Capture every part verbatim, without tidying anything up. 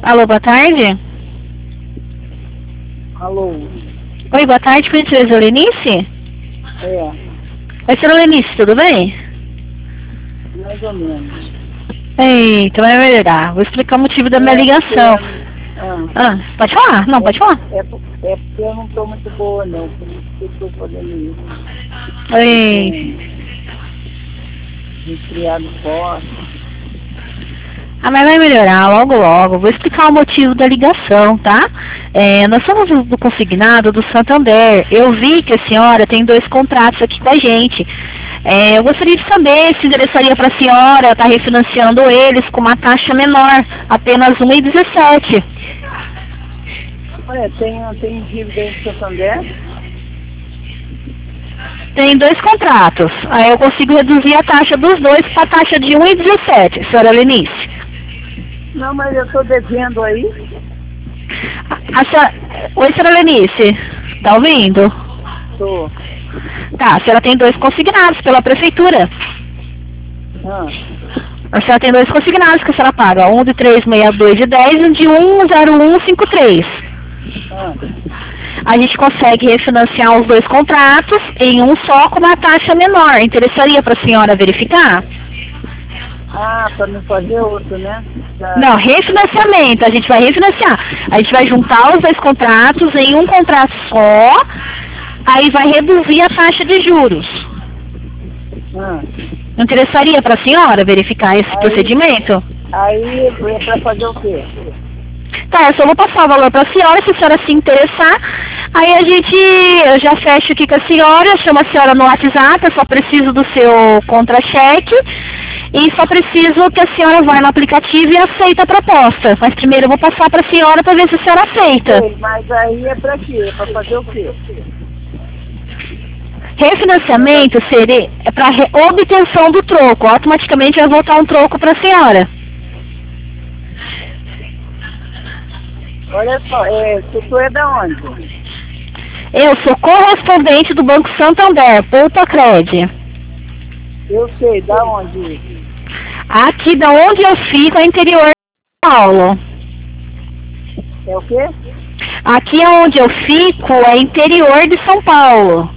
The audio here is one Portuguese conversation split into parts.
Alô, boa tarde. Alô? Oi, boa tarde, princesa Lenice? É. Oi, senhora Lenice, tudo bem? Mais ou menos. Eita, vai melhorar. Vou explicar o motivo da minha É, ligação. Ah, Ah, pode falar? Não, é, pode falar. É, por- é porque eu não estou muito boa, não. Por isso que eu estou fazendo isso. Oi. Um resfriado forte. Ah, mas vai melhorar logo, logo. Vou explicar o motivo da ligação, tá? É, nós somos do do consignado do Santander. Eu vi que a senhora tem dois contratos aqui com a gente. É, eu gostaria de saber se interessaria para a senhora estar refinanciando eles com uma taxa menor, apenas um vírgula dezessete. Olha, tem, tem dívida em Santander? Tem dois contratos. Aí eu consigo reduzir a taxa dos dois para a taxa de um vírgula dezessete, senhora Lenice. Não, mas eu estou devendo aí. A, a senhora... Oi, senhora Lenice. Tá ouvindo? Estou. Tá, a senhora tem dois consignados pela prefeitura. Ah, A senhora tem dois consignados que a senhora paga. Um de trezentos e sessenta e dois de dez e um de um zero um cinquenta e três. ah. A gente consegue refinanciar os dois contratos em um só com uma taxa menor. Interessaria para a senhora verificar? Ah, para não fazer outro, né? Tá. Não, refinanciamento. A gente vai refinanciar. A gente vai juntar os dois contratos em um contrato só. Aí vai reduzir a taxa de juros. Ah. Interessaria para a senhora verificar esse Aí- procedimento? Aí é para fazer o quê? Tá, eu só vou passar o valor para a senhora, se a senhora se interessar. Aí a gente, eu já fecho aqui com a senhora, chamo a senhora no WhatsApp, eu só preciso do seu contra-cheque. E só preciso que a senhora vá no aplicativo e aceita a proposta. Mas primeiro eu vou passar para a senhora para ver se a senhora aceita. Sei, mas aí é para quê? É para fazer o quê? Refinanciamento seria é para obtenção do troco. Automaticamente vai voltar um troco para a senhora. Olha só, é, tu é da onde? Eu sou correspondente do Banco Santander, Poupa Cred. Eu sei, da onde? Aqui da onde eu fico é interior de São Paulo. É o quê? Aqui onde eu fico é interior de São Paulo.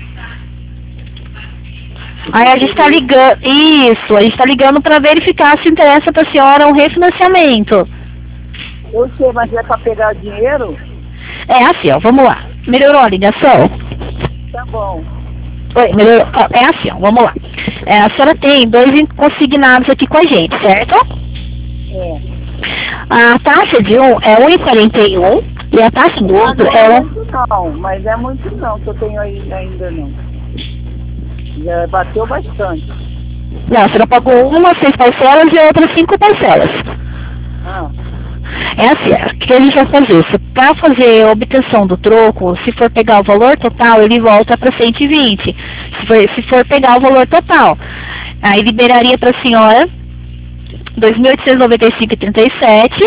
Aí a gente está ligando, isso, a gente está ligando para verificar se interessa para a senhora um refinanciamento. Eu sei, mas é para pegar dinheiro? É assim, ó, vamos lá. Melhorou a ligação? Tá bom. Oi, melhorou. Ó, é assim, ó, vamos lá. É, a senhora tem dois consignados aqui com a gente, certo? É. A taxa de um é um vírgula quarenta e um e a taxa do outro Não é é um... muito não, mas é muito não que eu tenho aí ainda não. Já bateu bastante. Não, a senhora pagou uma seis parcelas e a outra cinco parcelas. Ah, É assim, o que a gente vai fazer? Para fazer a obtenção do troco, se for pegar o valor total, ele volta para cento e vinte. Se for, se for pegar o valor total, aí liberaria para a senhora dois mil oitocentos e noventa e cinco reais e trinta e sete.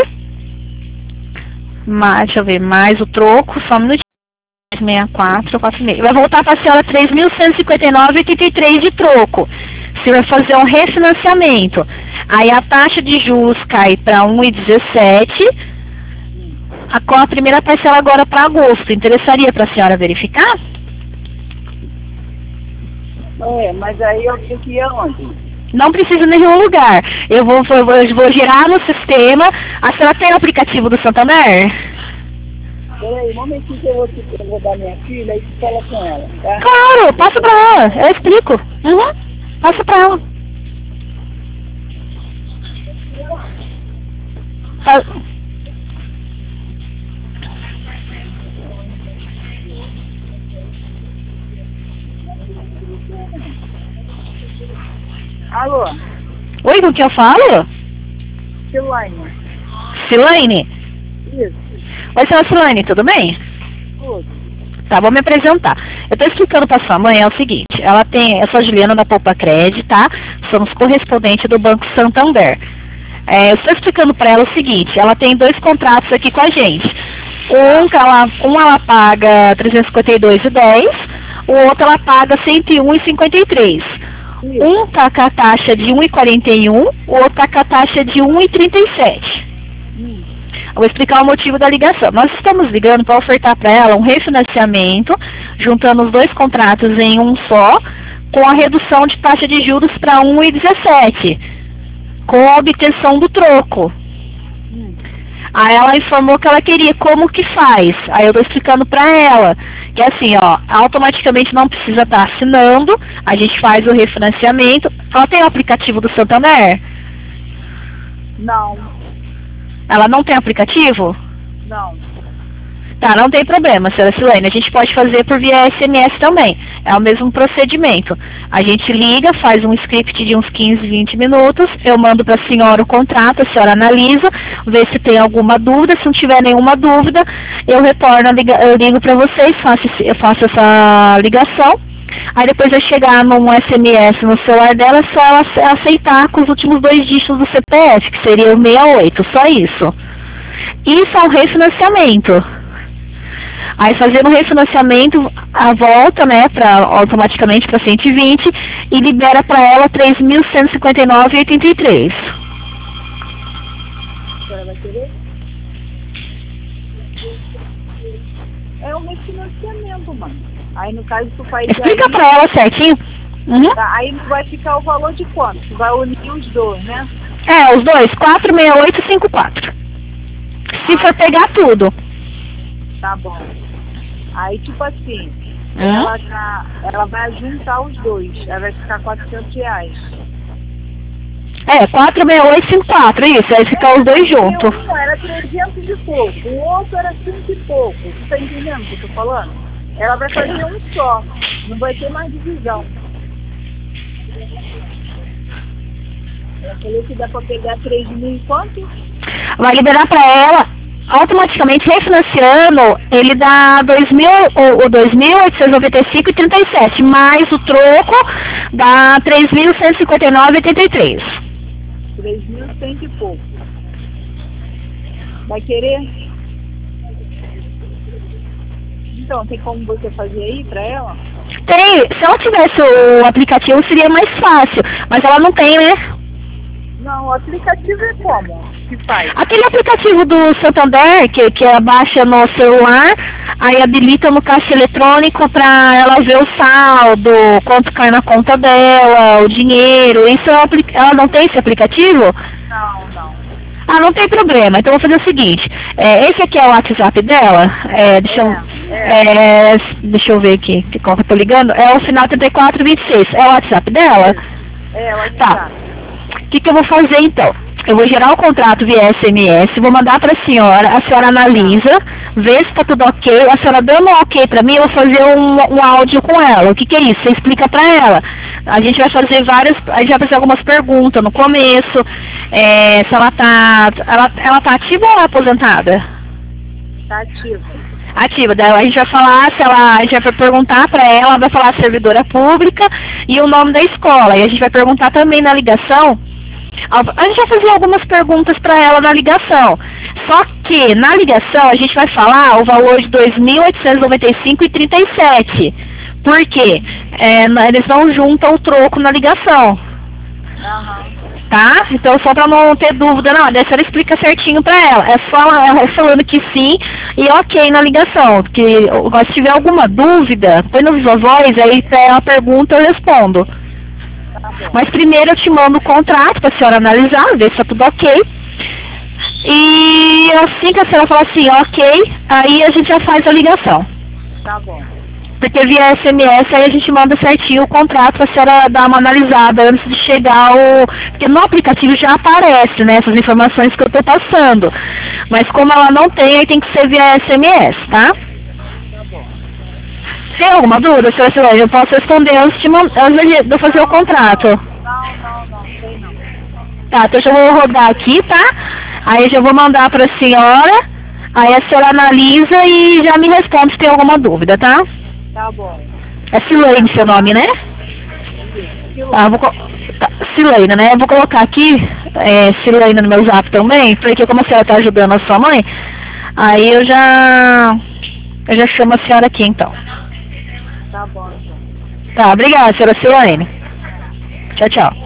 Mais, deixa eu ver, mais o troco, só um minutinho. sessenta e quatro, quatro e meio. Vai voltar para a senhora três mil cento e cinquenta e nove reais e oitenta e três de troco. Você vai fazer um refinanciamento. Aí a taxa de juros cai para um vírgula dezessete. A, com a primeira parcela agora para agosto. Interessaria para a senhora verificar? é, mas aí eu tenho que ir aonde? Não precisa em nenhum lugar. Eu vou, vou, eu vou girar no sistema. A senhora tem o aplicativo do Santander? Peraí, um momentinho que eu vou, te, eu vou dar minha filha e tu fala com ela, tá? Claro, passa para ela. Eu explico. Uhum. Passa para ela. Pa- Alô, Oi, com quem eu falo? Silane. Silane? Isso, Oi, senhora Silane, tudo bem? tudo. Tá, vou me apresentar. Eu estou explicando para sua mãe é o seguinte, ela tem, eu sou a Juliana da Poupa Cred, tá? Somos correspondente do Banco Santander. É, eu estou explicando para ela o seguinte, ela tem dois contratos aqui com a gente. Um, que ela, um ela paga trezentos e cinquenta e dois reais e dez, o outro ela paga cento e um reais e cinquenta e três. Isso. Um tá com a taxa de um vírgula quarenta e um, o outro tá com a taxa de um vírgula trinta e sete. Hum. Eu vou explicar o motivo da ligação. Nós estamos ligando para ofertar para ela um refinanciamento, juntando os dois contratos em um só, com a redução de taxa de juros para um vírgula dezessete, com a obtenção do troco. Aí ela informou que ela queria, como que faz? Aí eu estou explicando para ela, que assim, ó, automaticamente não precisa estar assinando, a gente faz o refinanciamento. Ela tem o aplicativo do Santander? Não. Ela não tem aplicativo? Não. Tá, não tem problema, senhora Silene. A gente pode fazer por via S M S também. É o mesmo procedimento. A gente liga, faz um script de uns quinze, vinte minutos, eu mando para a senhora o contrato, a senhora analisa, vê se tem alguma dúvida. Se não tiver nenhuma dúvida, eu retorno, eu ligo para vocês, faço, eu faço essa ligação. Aí depois vai chegar num S M S no celular dela, é só ela aceitar com os últimos dois dígitos do C P F, que seria o sessenta e oito, só isso. Isso é um refinanciamento. Aí fazendo o refinanciamento, a volta, né, pra, automaticamente para cento e vinte e libera para ela três mil cento e cinquenta e nove reais e oitenta e três centavos. A senhora vai querer? É um refinanciamento, mano. Aí no caso tu faz... Explica aí... para ela certinho. Uhum. Tá, aí vai ficar o valor de quanto? Tu vai unir os dois, né? É, os dois, quatrocentos e sessenta e oito e cinquenta e quatro. Se for pegar tudo. Tá bom. Aí, tipo assim, Hum? ela, tá, ela vai juntar os dois. Ela vai ficar quatrocentos reais. É, quatrocentos e sessenta e oito e cinquenta e quatro, isso. Aí fica os dois juntos. Um era trezentos e pouco, o outro era cinco e pouco. Tu tá entendendo o que eu tô falando? Ela vai fazer um só. Não vai ter mais divisão. Ela falou que dá pra pegar três mil e quanto? Vai liberar para ela... Automaticamente refinanciando, ele dá dois mil, o, o dois mil oitocentos e noventa e cinco reais e trinta e sete centavos, mais o troco dá três mil cento e cinquenta e nove reais e oitenta e três centavos. três mil e cem e pouco. Vai querer? Então, tem como você fazer aí pra ela? Tem, se ela tivesse o aplicativo seria mais fácil, mas ela não tem, né? Não, o aplicativo é como? Que faz? Aquele aplicativo do Santander, que, que ela baixa no celular, aí habilita no caixa eletrônico para ela ver o saldo, quanto cai na conta dela, o dinheiro. Isso é um, ela não tem esse aplicativo? Não, não. Ah, não tem problema. Então eu vou fazer o seguinte, é, esse aqui é o WhatsApp dela, é, deixa, eu, É, é, deixa eu ver aqui, que qual que eu tô ligando, é o final trinta e quatro vinte e seis, é o WhatsApp dela? É, ela Tá. O que, que eu vou fazer então? Eu vou gerar o contrato via S M S, vou mandar para a senhora, a senhora analisa, vê se está tudo ok, a senhora dando um ok para mim, eu vou fazer um, um áudio com ela. O que, que é isso? Você explica para ela. A gente vai fazer várias, a gente vai fazer algumas perguntas no começo, é, se ela tá, ela, ela tá ativa ou aposentada? tá ativa. Ativa, daí a gente vai falar, se ela, a gente vai perguntar para ela, ela vai falar servidora pública e o nome da escola. E a gente vai perguntar também na ligação. A gente vai fazer algumas perguntas para ela na ligação. Só que na ligação a gente vai falar o valor de dois mil oitocentos e noventa e cinco reais e trinta e sete centavos. Por quê? É, eles não juntam o troco na ligação. Aham. Tá? Então só para não ter dúvida, não, daí a senhora explica certinho para ela. É só ela falando que sim e ok na ligação. Que se tiver alguma dúvida, põe no Viva Voz, aí ela pergunta eu respondo. Mas primeiro eu te mando o contrato para a senhora analisar, ver se está tudo ok. E assim que a senhora falar assim, ok, aí a gente já faz a ligação. Tá bom. Porque via S M S aí a gente manda certinho o contrato para a senhora dar uma analisada antes de chegar o... Porque no aplicativo já aparece, né, essas informações que eu estou passando. Mas como ela não tem, aí tem que ser via S M S, tá? Tem alguma dúvida, senhora Silene? Eu posso responder antes de, antes de eu fazer o contrato. Não, não, não, sei não. Tá, então eu já vou rodar aqui, tá? Aí já vou mandar para a senhora, aí a senhora analisa e já me responde se tem alguma dúvida, tá? Tá bom. É Silene seu nome, né? Tá, eu vou co- tá, Silene, né? Eu vou colocar aqui, é, Silene no meu zap também, porque como a senhora tá ajudando a sua mãe, aí eu já, eu já chamo a senhora aqui então. Tá bom, então. Tá, obrigada, senhora Silene. Tchau, tchau.